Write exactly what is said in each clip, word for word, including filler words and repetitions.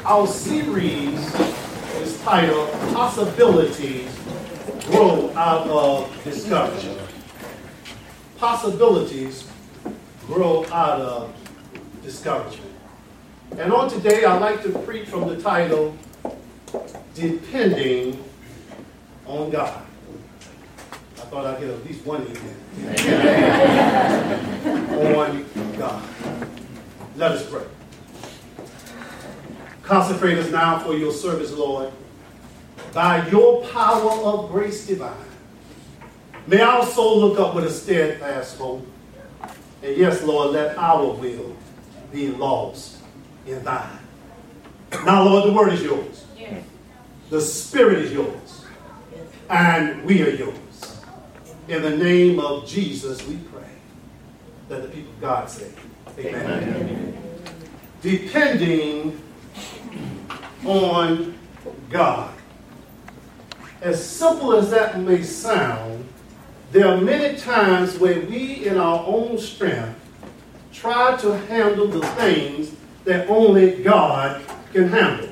Our series is titled Possibilities Grow Out of Discouragement. Possibilities grow out of discouragement. And on today, I'd like to preach from the title, Depending on God. I thought I'd get at least one amen. On God. Let us pray. Consecrate us now for your service, Lord, by your power of grace divine. May our soul look up with a steadfast hope. And yes, Lord, let our will be lost in thine. Now, Lord, the word is yours. Yes. The spirit is yours. Yes. And we are yours. In the name of Jesus, we pray. Let the people of God say, amen. Amen. Depending on God. As simple as that may sound, there are many times where we, in our own strength, try to handle the things that only God can handle.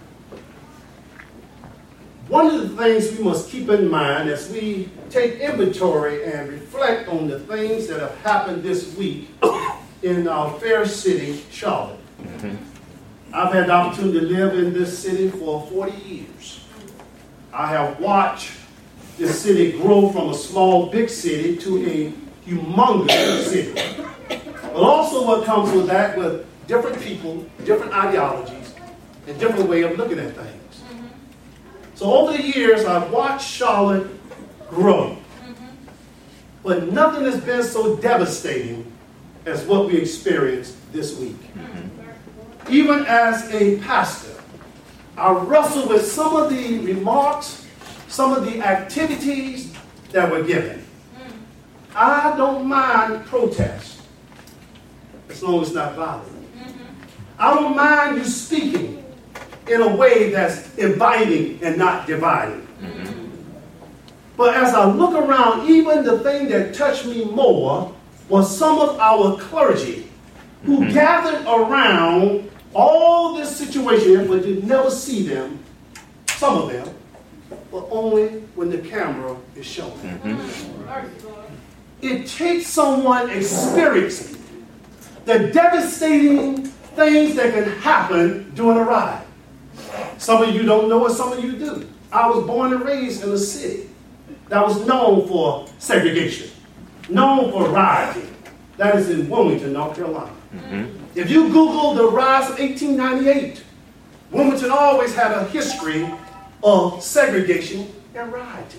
One of the things we must keep in mind as we take inventory and reflect on the things that have happened this week in our fair city, Charlotte. Mm-hmm. I've had the opportunity to live in this city for forty years. I have watched this city grow from a small, big city to a humongous city. But also what comes with that, with different people, different ideologies, and different way of looking at things. Mm-hmm. So over the years, I've watched Charlotte grow. Mm-hmm. But nothing has been so devastating as what we experienced this week. Mm-hmm. Even as a pastor, I wrestle with some of the remarks, some of the activities that were given. Mm. I don't mind protest, as long as it's not violent. Mm-hmm. I don't mind you speaking in a way that's inviting and not dividing. Mm-hmm. But as I look around, even the thing that touched me more was some of our clergy who mm-hmm. gathered around all this situation, but you never see them, some of them, but only when the camera is showing. Mm-hmm. It takes someone experiencing the devastating things that can happen during a ride. Some of you don't know it, some of you do. I was born and raised in a city that was known for segregation, known for rioting. That is in Wilmington, North Carolina. Mm-hmm. If you Google the rise of eighteen ninety-eight, Wilmington always had a history of segregation and rioting.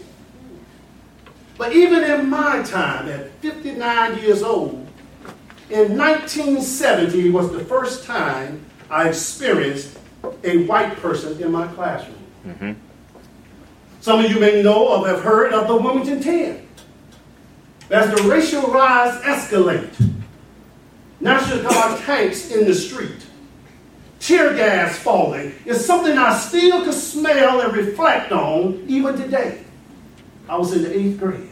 But even in my time, at fifty-nine years old, in nineteen seventy was the first time I experienced a white person in my classroom. Mm-hmm. Some of you may know or have heard of the Wilmington ten. As the racial rise escalate, National Guard tanks in the street, tear gas falling, is something I still can smell and reflect on even today. I was in the eighth grade.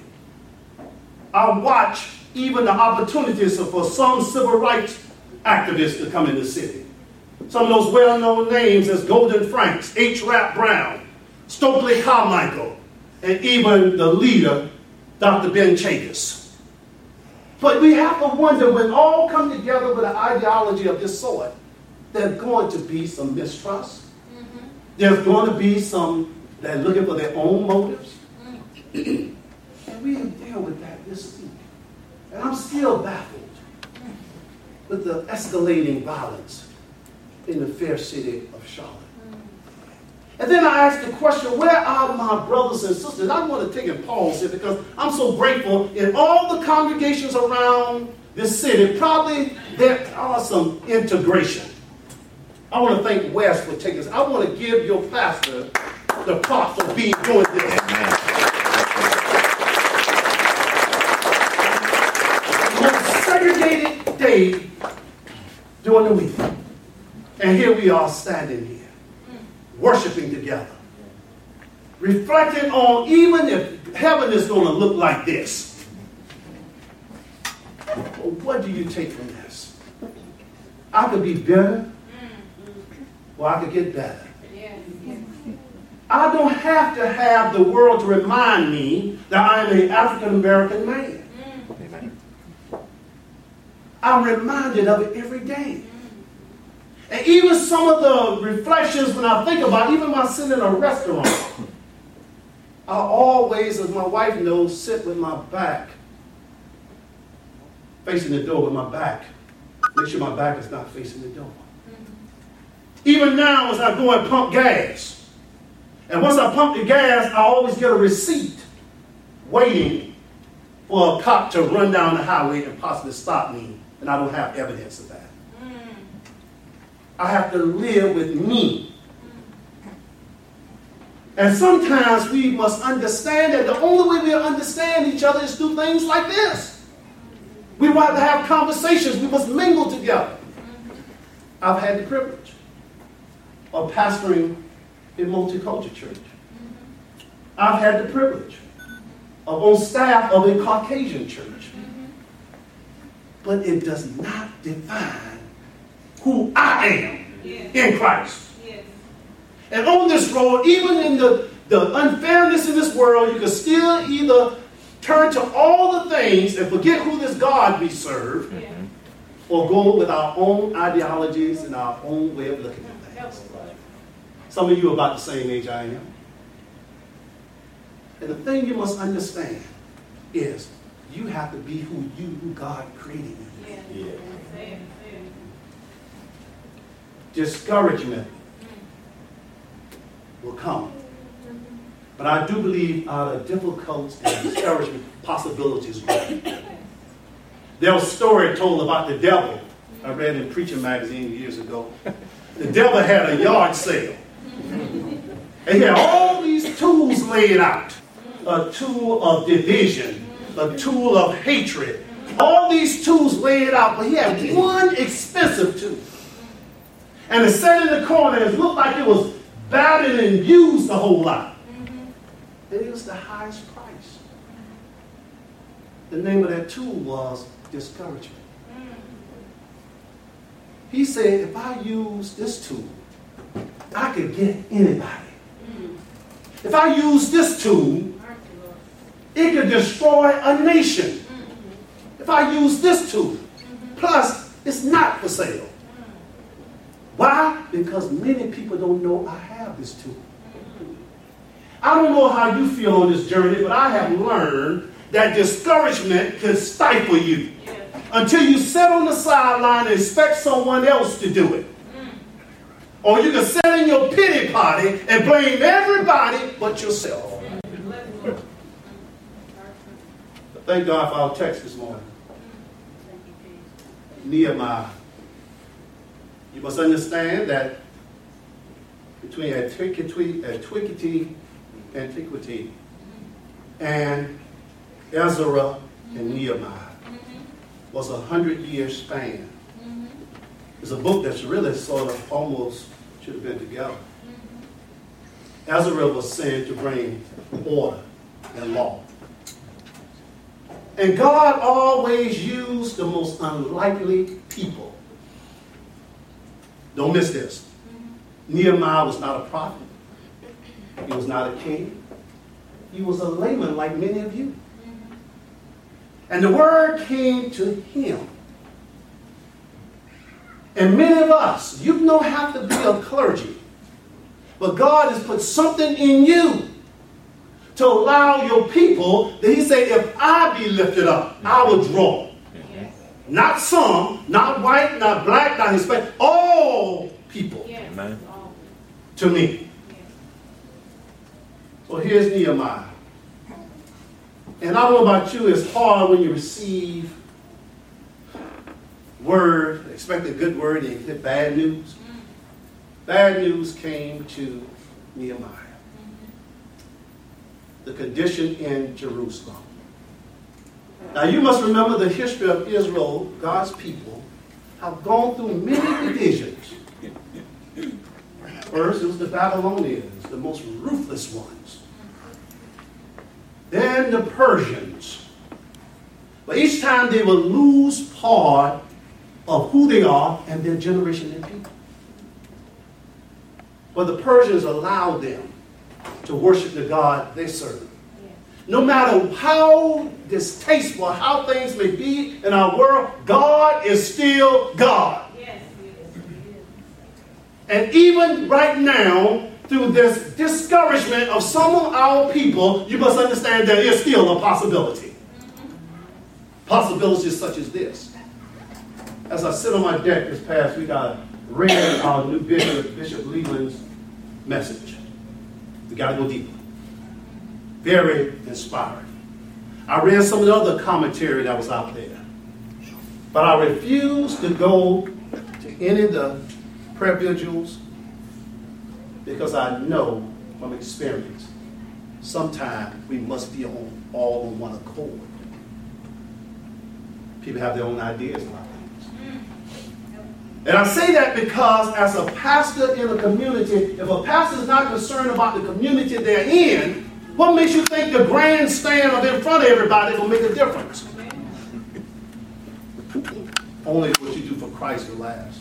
I watched even the opportunities for some civil rights activists to come in the city. Some of those well-known names as Golden Franks, H. Rap Brown, Stokely Carmichael, and even the leader, Doctor Ben Chavis. But we have to wonder, when all come together with an ideology of this sort, there's going to be some mistrust. Mm-hmm. There's going to be some that are looking for their own motives. Mm-hmm. And we didn't deal with that this week. And I'm still baffled with the escalating violence in the fair city of Charlotte. And then I asked the question, where are my brothers and sisters? I want to take a pause here because I'm so grateful. In all the congregations around this city, probably there are some integration. I want to thank Wes for taking this. I want to give your pastor the props for being doing this. The most segregated day during the week. And here we are standing here, worshiping together, reflecting on even if heaven is going to look like this. Well, what do you take from this? I could be bitter. where I could get better. I don't have to have the world to remind me that I am an African American man. Amen. I'm reminded of it every day. And even some of the reflections when I think about it, even when I sit in a restaurant, I always, as my wife knows, sit with my back, facing the door with my back. Make sure my back is not facing the door. Even now as I go and pump gas, and once I pump the gas, I always get a receipt waiting for a cop to run down the highway and possibly stop me, and I don't have evidence of that. Mm. I have to live with me. Mm. And sometimes we must understand that the only way we'll understand each other is through things like this. We want to have conversations. We must mingle together. Mm. I've had the privilege of pastoring in Multicultural Church. Mm-hmm. I've had the privilege of on staff of a Caucasian church. Mm-hmm. But it does not define who I am yes. in Christ. Yes. And on this road, even in the, the unfairness in this world, you can still either turn to all the things and forget who this God we serve, yeah. or go with our own ideologies and our own way of looking at things. Some of you are about the same age I am. And the thing you must understand is you have to be who you, who God created you. Yeah. Yeah. Same, same. Discouragement will come. But I do believe out of difficulties and discouragement, possibilities will. There was a story told about the devil. I read in Preacher magazine years ago. The devil had a yard sale. And he had all these tools laid out. A tool of division, a tool of hatred. All these tools laid out, but he had one expensive tool. And it sat in the corner and it looked like it was battered and used a whole lot. And it was the highest price. The name of that tool was discouragement. He said, if I use this tool, I could get anybody. If I use this tool, it could destroy a nation. If I use this tool, plus it's not for sale. Why? Because many people don't know I have this tool. I don't know how you feel on this journey, but I have learned that discouragement can stifle you until you sit on the sideline and expect someone else to do it. Or you can sit in your pity party and blame everybody but yourself. Thank God for our text this morning. Nehemiah. You must understand that between antiquity, antiquity, antiquity and Ezra and Nehemiah was a hundred year span. It's a book that's really sort of almost should have been together. Ezra was sent to bring order and law. And God always used the most unlikely people. Don't miss this. Nehemiah was not a prophet. He was not a king. He was a layman like many of you. And the word came to him. And many of us, you don't have to be a clergy, but God has put something in you to allow your people that he said, if I be lifted up, I will draw. Yes. Not some, not white, not black, not Hispanic, all people yes. to me. Yes. So here's Nehemiah. And I don't know about you, it's hard when you receive word, expect a good word, and you get bad news. Mm. Bad news came to Nehemiah. Mm-hmm. The condition in Jerusalem. Now you must remember the history of Israel, God's people, have gone through many divisions. First, it was the Babylonians, the most ruthless ones. Then the Persians. But each time they would lose part of who they are and their generation of people. But the Persians allowed them to worship the God they serve. No matter how distasteful, how things may be in our world, God is still God. Yes, yes, and even right now, through this discouragement of some of our people, you must understand there is still a possibility. Possibilities such as this. As I sit on my deck this past week, I read our new bishop, Bishop Leland's message. We got to go deeper. Very inspiring. I read some of the other commentary that was out there. But I refuse to go to any of the prayer vigils because I know from experience sometimes we must be on all on one accord. People have their own ideas about things. And I say that because as a pastor in a community, if a pastor is not concerned about the community they're in, what makes you think the grandstand of in front of everybody will make a difference? Only what you do for Christ will last.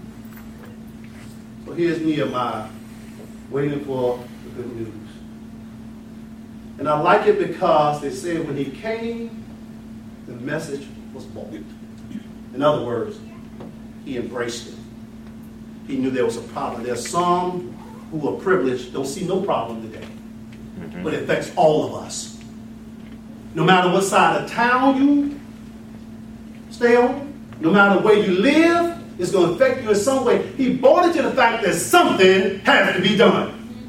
So here's Nehemiah waiting for the good news. And I like it because they said when he came, the message was bold. In other words, he embraced it. He knew there was a problem. There's some who are privileged, don't see no problem today. Mm-hmm. But it affects all of us. No matter what side of town you stay on, no matter where you live, it's going to affect you in some way. He brought it to the fact that something has to be done.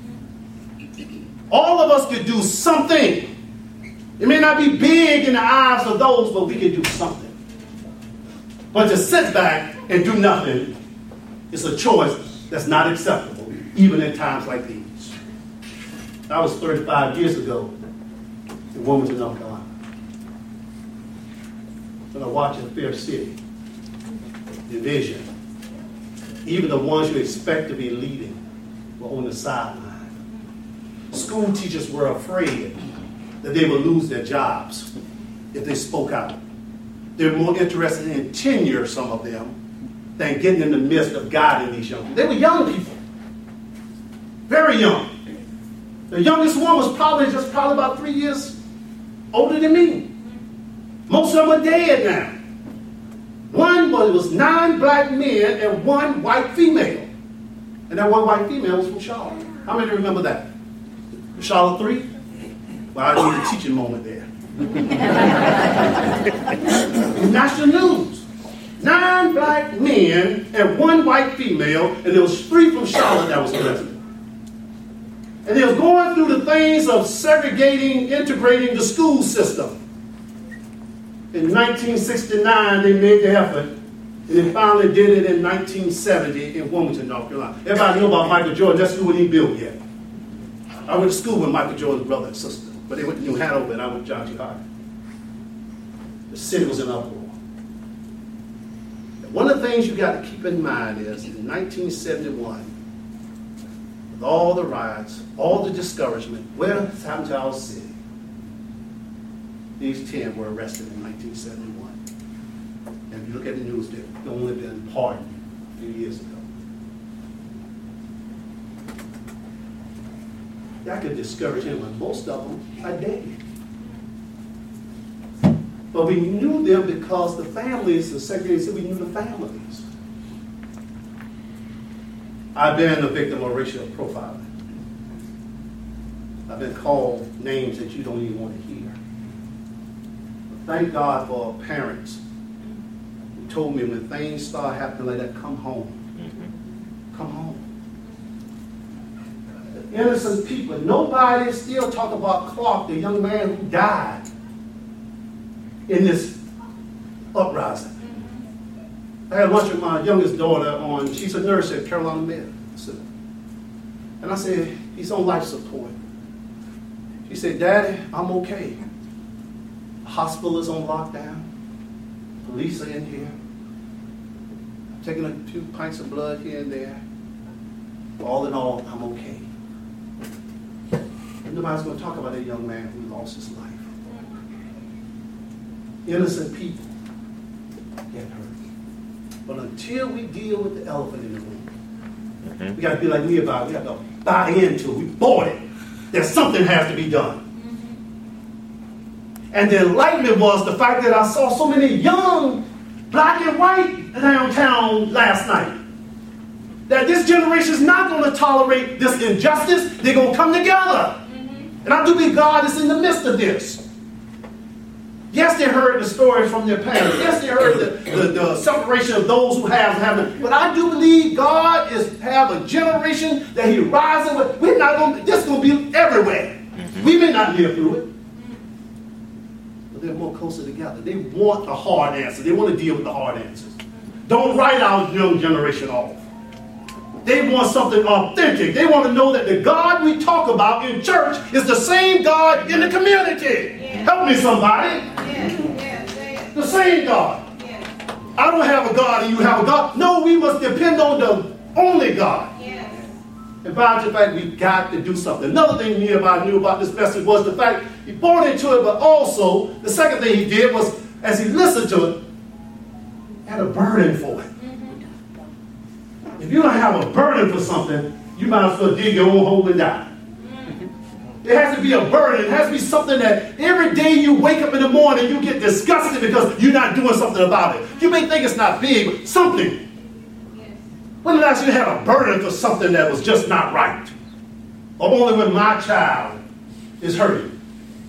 All of us could do something. It may not be big in the eyes of those, but we can do something. But to sit back and do nothing is a choice that's not acceptable, even in times like these. That was thirty-five years ago in Wilmington, North Carolina. When I watched a fair city, division, even the ones you expect to be leading were on the sideline. School teachers were afraid that they would lose their jobs if they spoke out. They were more interested in tenure, some of them, than getting in the midst of guiding these young people. They were young people. Very young. The youngest one was probably just probably about three years older than me. Most of them are dead now. One was, was nine black men and one white female. And that one white female was from Charlotte. How many remember that? Charlotte three? Well, I need a teaching moment there. National news. Nine black men and one white female, and there was three from Charlotte that was present. And they was going through the things of segregating, integrating the school system. In nineteen sixty-nine, they made the effort, and they finally did it in nineteen seventy in Wilmington, North Carolina. Everybody know about Michael Jordan. That school wasn't even built yet. I went to school with Michael Jordan's brother and sister, but they went to New Hanover, and I went to John T. Hart. The city was in uproar. And one of the things you got to keep in mind is in nineteen seventy-one, with all the riots, all the discouragement, what happened to our city? These ten were arrested in nineteen seventy-one. And if you look at the news, they've only been pardoned a few years ago. That could discourage him, but most of them are dead. But we knew them because the families, the Secretary said we knew the families. I've been a victim of racial profiling. I've been called names that you don't even want to hear. But thank God for parents who told me when things start happening like that, come home. Mm-hmm. Come home. The innocent people. Nobody still talk about Clark, the young man who died in this uprising. I had lunch with my youngest daughter on, she's a nurse at Carolina Med. And I said, he's on life support. She said, Daddy, I'm okay. The hospital is on lockdown. Police are in here. I'm taking a few pints of blood here and there. All in all, I'm okay. And nobody's going to talk about that young man who lost his life. Innocent people get hurt. But until we deal with the elephant in the room, Mm-hmm. We got to be like Nehemiah. We got to buy into it. We bought it. That something has to be done. Mm-hmm. And the enlightenment was the fact that I saw so many young black and white downtown last night. That this generation is not going to tolerate this injustice. They're going to come together. Mm-hmm. And I do believe God is in the midst of this. Yes, they heard the stories from their parents. Yes, they heard the, the, the separation of those who have haven't. But I do believe God is have a generation that He rises with. We're not going. This is going to be everywhere. Mm-hmm. We may not live through it, but they're more closer together. They want the hard answers. They want to deal with the hard answers. Don't write our young generation off. They want something authentic. They want to know that the God we talk about in church is the same God in the community. Yeah. Help me, somebody. Yeah. Yeah. The same God. Yeah. I don't have a God and you have a God. No, we must depend on the only God. Yes. And by the fact, we got to do something. Another thing Nehemiah knew about this message was the fact he bought into it, but also the second thing he did was, as he listened to it, had a burden for it. If you don't have a burden for something, you might as well dig your own hole and die. There has to be a burden. It has to be something that every day you wake up in the morning, you get disgusted because you're not doing something about it. You may think it's not big, but something. When the last you had a burden for something that was just not right? Or only when my child is hurting.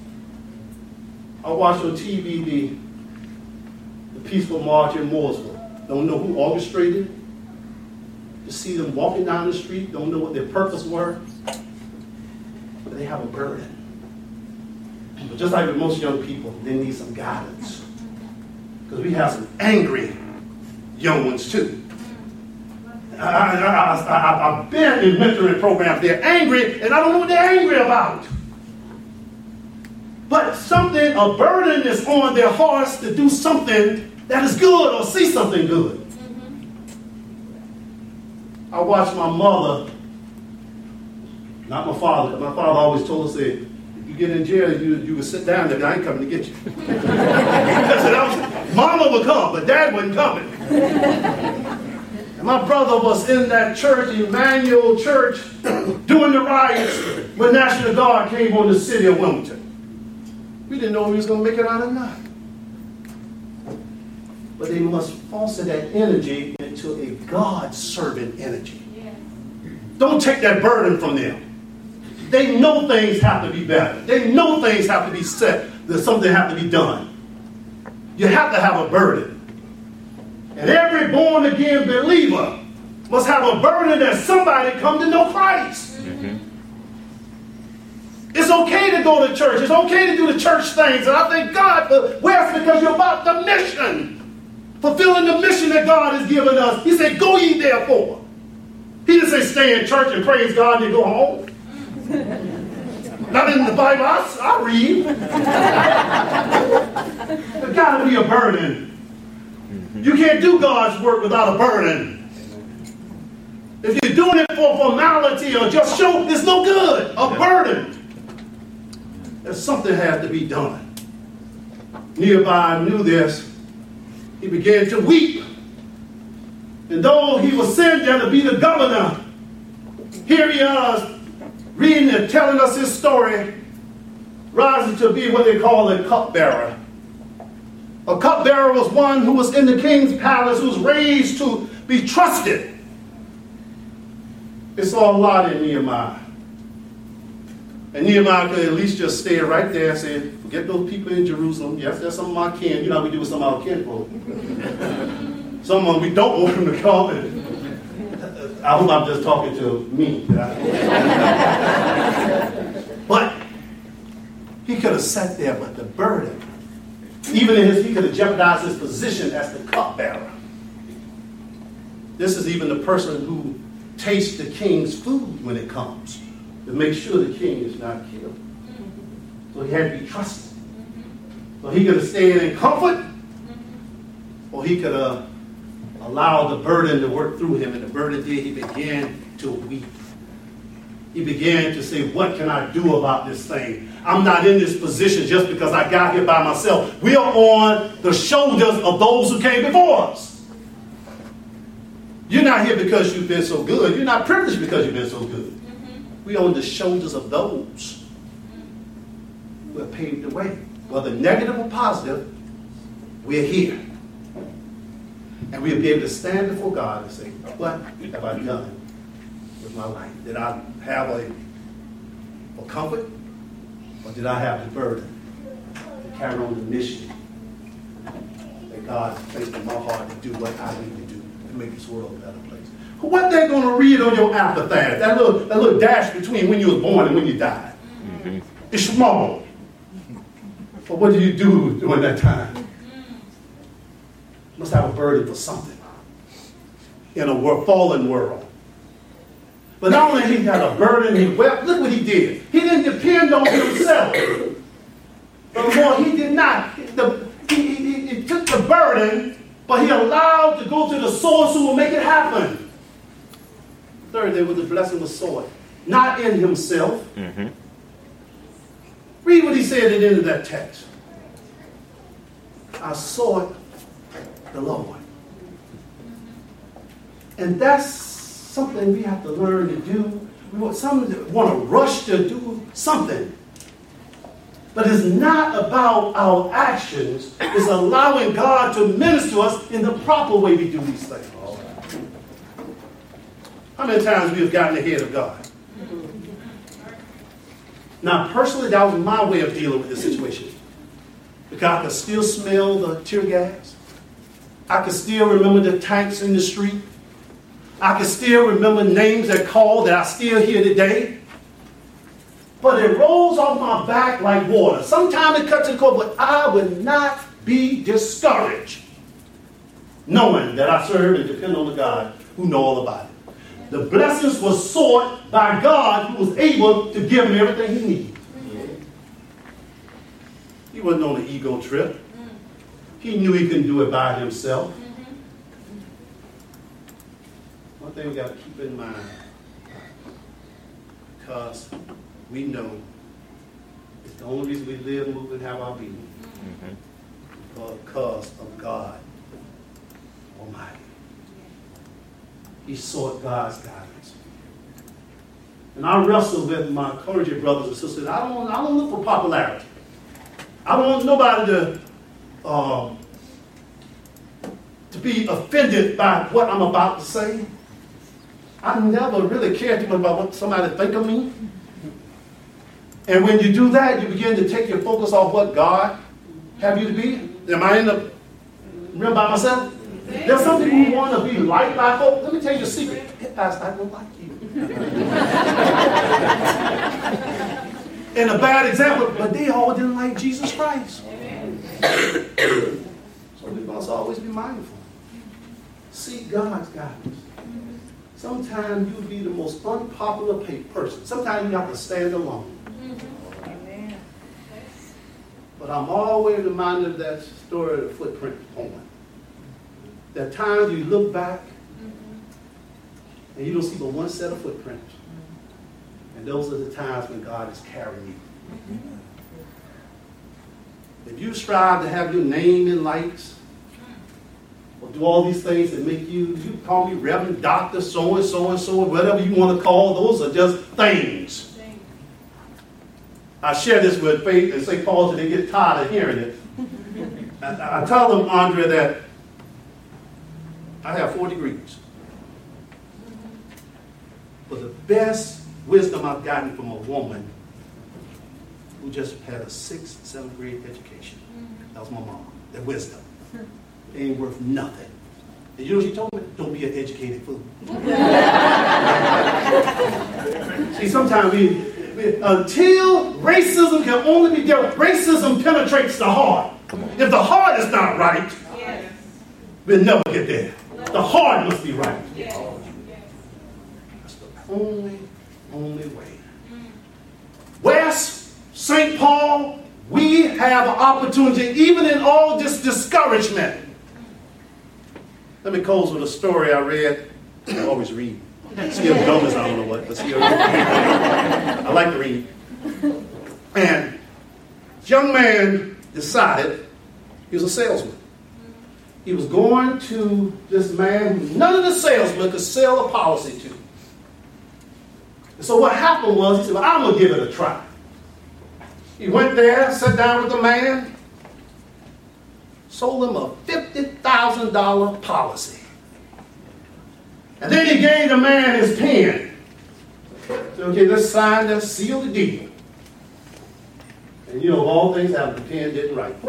I watched on T V the, the peaceful march in Mooresville. Don't know who orchestrated it. To see them walking down the street, don't know what their purpose were, but they have a burden. But just like with most young people, they need some guidance. Because we have some angry young ones too. I, I, I, I, I've been in mentoring programs. They're angry, and I don't know what they're angry about. But something, a burden is on their hearts to do something that is good or see something good. I watched my mother, not my father, because my father always told us that if you get in jail, you, you would sit down there, I ain't coming to get you. was, Mama would come, but Dad wasn't coming. And my brother was in that church, Emmanuel Church, during the riots when National Guard came on the city of Wilmington. We didn't know if he was going to make it out or not. But they must foster that energy into a God-serving energy. Yeah. Don't take that burden from them. They know things have to be better. They know things have to be set, that something have to be done. You have to have a burden. And every born-again believer must have a burden that somebody come to know Christ. Mm-hmm. It's okay to go to church. It's okay to do the church things. And I thank God for where's because you're about the mission. Fulfilling the mission that God has given us. He said, go ye therefore. He didn't say stay in church and praise God and go home. Not in the Bible. I, I read. There's got to be a burden. You can't do God's work without a burden. If you're doing it for formality or just show, it's no good. A burden. There's something has to be done. Nehemiah knew this. He began to weep. And though he was sent there to be the governor, here he is reading and telling us his story, rising to be what they call a cupbearer. A cupbearer was one who was in the king's palace, who was raised to be trusted. It's all a lot in Nehemiah. And Nehemiah could at least just stay right there and say, forget those people in Jerusalem. Yes, there's some of my kin. You know how we do with some of our kinfolk. Someone we don't want them to come. And I hope I'm just talking to me. But he could have sat there, but the burden, even in his, he could have jeopardized his position as the cupbearer. This is even the person who tastes the king's food when it comes, to make sure the king is not killed. So he had to be trusted. So he could have stayed in comfort, or he could have allowed the burden to work through him. And the burden did, he began to weep. He began to say, what can I do about this thing? I'm not in this position just because I got here by myself. We are on the shoulders of those who came before us. You're not here because you've been so good. You're not privileged because you've been so good. Mm-hmm. We're on the shoulders of those who have paved the way. Whether negative or positive, we're here. And we'll be able to stand before God and say, what have I done with my life? Did I have a, a comfort? Or did I have the burden to carry on the mission that God placed in my heart to do what I need to do to make this world a better place? What they're going to read on your epitaph, that little, that little dash between when you were born and when you died. Mm-hmm. It's small. But what do you do during that time? You must have a burden for something in a world, fallen world. But not only he had a burden, he wept. Look what he did. He didn't depend on himself. But more, he did not. The, he, he, he took the burden, but he allowed to go to the source who will make it happen. Third, there was the blessing was sought, not in himself. Mm-hmm. Read what he said at the end of that text. I sought the Lord. And that's something we have to learn to do. We want, some want to rush to do something. But it's not about our actions. It's allowing God to minister to us in the proper way we do these things. How many times we have gotten ahead of God? Now, personally, that was my way of dealing with this situation. Because I could still smell the tear gas. I could still remember the tanks in the street. I could still remember names that called that I still hear today. But it rolls off my back like water. Sometimes it cuts to the core, but I would not be discouraged knowing that I serve and depend on the God who knows all about it. The blessings were sought by God who was able to give him everything he needed. He wasn't on an ego trip. He knew he couldn't do it by himself. One thing we got to keep in mind, because we know it's the only reason we live, move, and have our being. Mm-hmm. Because of God Almighty. He sought God's guidance. And I wrestle with my clergy brothers and sisters. I don't, I don't look for popularity. I don't want nobody to, um, to be offended by what I'm about to say. I never really cared too much about what somebody think of me. And when you do that, you begin to take your focus off what God have you to be. Am I in the realm by myself? There's some people who want to be liked by folks. Let me tell you a secret. Pastor, I don't like you. And a bad example, but they all didn't like Jesus Christ. So we must always be mindful. Seek God's guidance. Sometimes you'll be the most unpopular person. Sometimes you have to stand alone. But I'm always reminded of that story of the footprint poem. There are times you look back and you don't see but one set of footprints. And those are the times when God is carrying you. If you strive to have your name in lights, or do all these things that make you, you call me Reverend Doctor so-and-so and so, whatever you want to call, those are just things. I share this with Faith and Saint Paul till they get tired of hearing it. I, I tell them, Andrea, that I have four degrees. But the best wisdom I've gotten from a woman who just had a sixth, seventh grade education. That was my mom. That wisdom. It ain't worth nothing. And you know what she told me? Don't be an educated fool. See, sometimes we, we, until racism can only be dealt with, racism penetrates the heart. If the heart is not right, yes, we'll never get there. The heart must be right. Yes. That's the only, only way. West, Saint Paul, we have an opportunity, even in all this discouragement. Let me close with a story I read. I always read. See, I'm dumb as I don't know what, but see, I like to read. And this young man decided, he was a salesman. he was going to this man who none of the salesmen could sell a policy to. And so what happened was, he said, well, I'm going to give it a try. He went there, sat down with the man, sold him a fifty thousand dollars policy. And then he gave the man his pen. Said, okay, let's sign, let's seal the deal. And you know, of all things happened, the pen didn't write.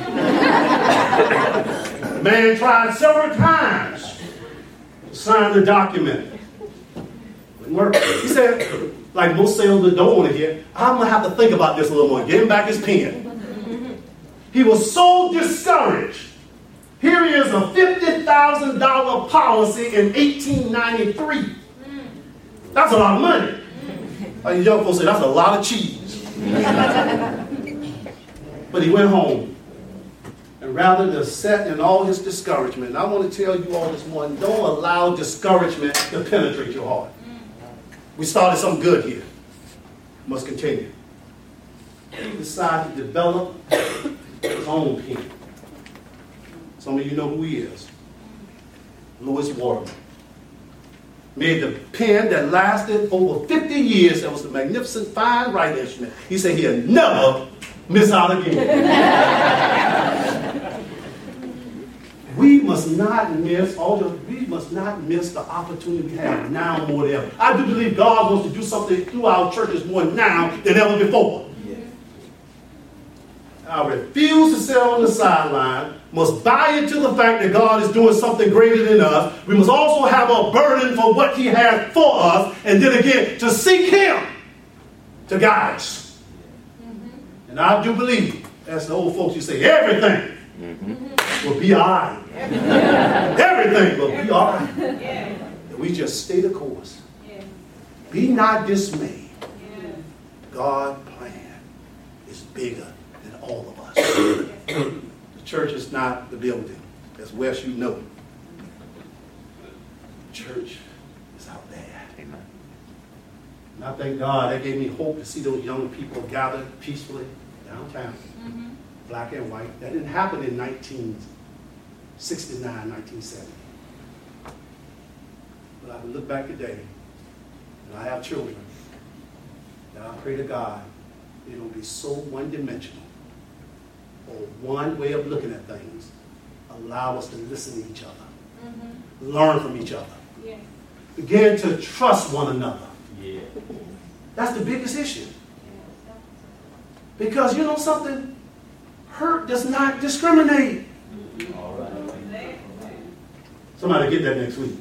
The man tried several times to sign the document. Wouldn't work. He said, like most salesmen don't want to hear, I'm going to have to think about this a little more. Give him back his pen. He was so discouraged. Here he is, a fifty thousand dollars policy in eighteen ninety-three. That's a lot of money. Like young folks say, that's a lot of cheese. But he went home. And rather than set in all his discouragement, and I want to tell you all this morning, don't allow discouragement to penetrate your heart. We started something good here. Must continue. He decided to develop his own pen. Some of you know who he is. Lewis Waterman. Made the pen that lasted over fifty years. That was a magnificent, fine writing instrument. He said he'll never miss out again. We must not miss, all the, we must not miss the opportunity we have now more than ever. I do believe God wants to do something through our churches more now than ever before. Yeah. I refuse to sit on the sideline. Must buy into the fact that God is doing something greater than us. We must also have a burden for what he has for us. And then again, to seek him to guide us. Mm-hmm. And I do believe, as the old folks, you say, everything mm-hmm. will be all right. Everything will be all right. Yeah. And we just stay the course. Yeah. Be not dismayed. Yeah. God's plan is bigger than all of us. The church is not the building. As Wes, you know. The church is out there. Amen. And I thank God that gave me hope to see those young people gathered peacefully downtown, mm-hmm. black and white. That didn't happen in nineteen sixty-nine, nineteen seventy. But I would look back today, and I have children, and I pray to God they don't be so one-dimensional or one way of looking at things. Allow us to listen to each other, mm-hmm. learn from each other, yeah. begin to trust one another. Yeah. That's the biggest issue. Because you know something? Hurt does not discriminate. All right. Somebody get that next week.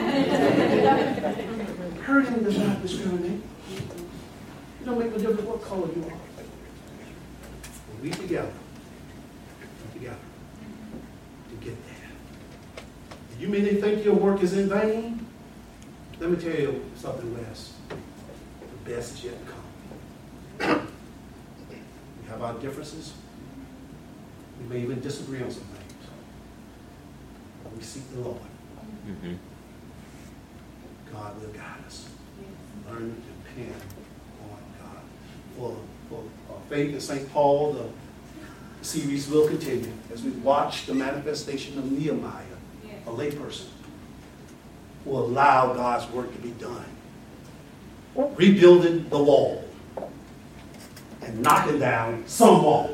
Hurting does not discriminate. It don't make no difference what color you are. But we together, we together to get there. You mean they think your work is in vain? Let me tell you something, Wes. The best is yet to come. We have our differences. We may even disagree on some things. But we seek the Lord. Mm-hmm. God will guide us. Learn to depend on God. For, for uh, Faith in Saint Paul, the series will continue as we watch the manifestation of Nehemiah, a layperson, who allowed God's work to be done. Rebuilding the wall and knocking down some walls.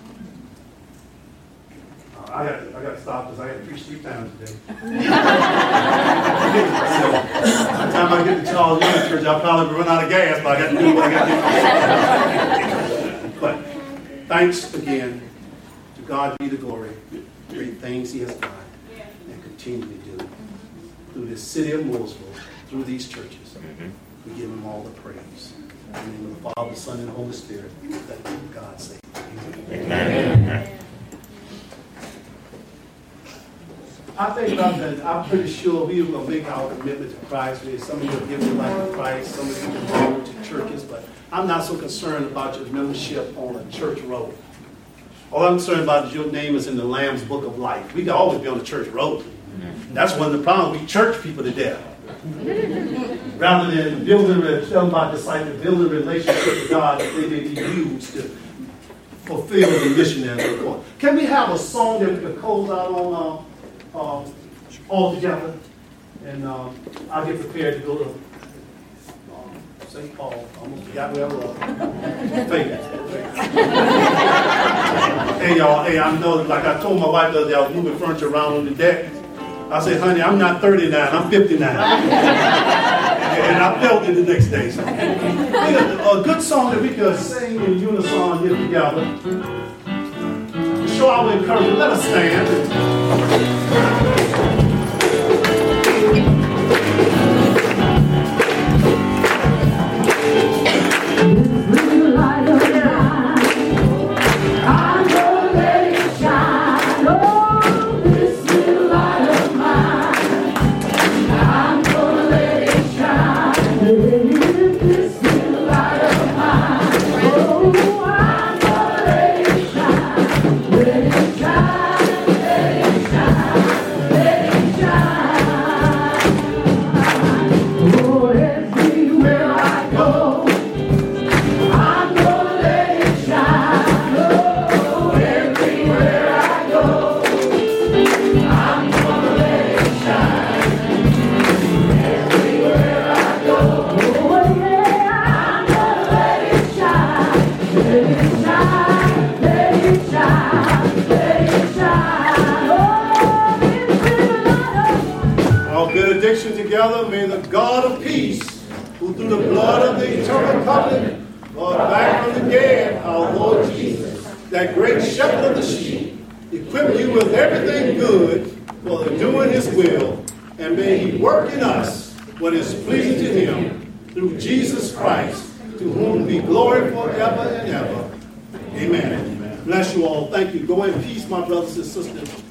I got, to, I got to stop because I had to preach three times today. By the time I get to Charles Young Church, I'll probably run out of gas, but I got to do what I got to do. But thanks again. To God be the glory. Great things he has done and continue to do. Through this city of Mooresville, through these churches, we give him all the praise. In the name of the Father, Son, and Holy Spirit. Thank you, God's sake. Amen. Amen. I think about that. I'm pretty sure we will make our commitment to Christ. Some of you have given your life to Christ. Some of you belong to churches. But I'm not so concerned about your membership on a church road. All I'm concerned about is your name is in the Lamb's Book of Life. We can always be on the church road. That's one of the problems. We church people to death. Rather than building, telling about disciples, building a relationship with God that they may be used to fulfill the mission and report. Can we have a song that we can close out on? Uh, uh, all together, and um, I'll get prepared to go to um, Saint Paul. I almost forgot where I was. Vegas. Hey, y'all. Hey, I know, like I told my wife the other day, I was moving furniture around on the deck. I said, honey, I'm not thirty-nine, I'm fifty-nine. And I felt it the next day. So, a good song that we could sing in unison here together. To show our encouragement, let us stand. Together, may the God of peace, who through the blood of the eternal covenant brought back from the dead our Lord Jesus, that great shepherd of the sheep, equip you with everything good for doing his will, and may he work in us what is pleasing to him through Jesus Christ, to whom be glory forever and ever. Amen. Bless you all. Thank you. Go in peace, my brothers and sisters.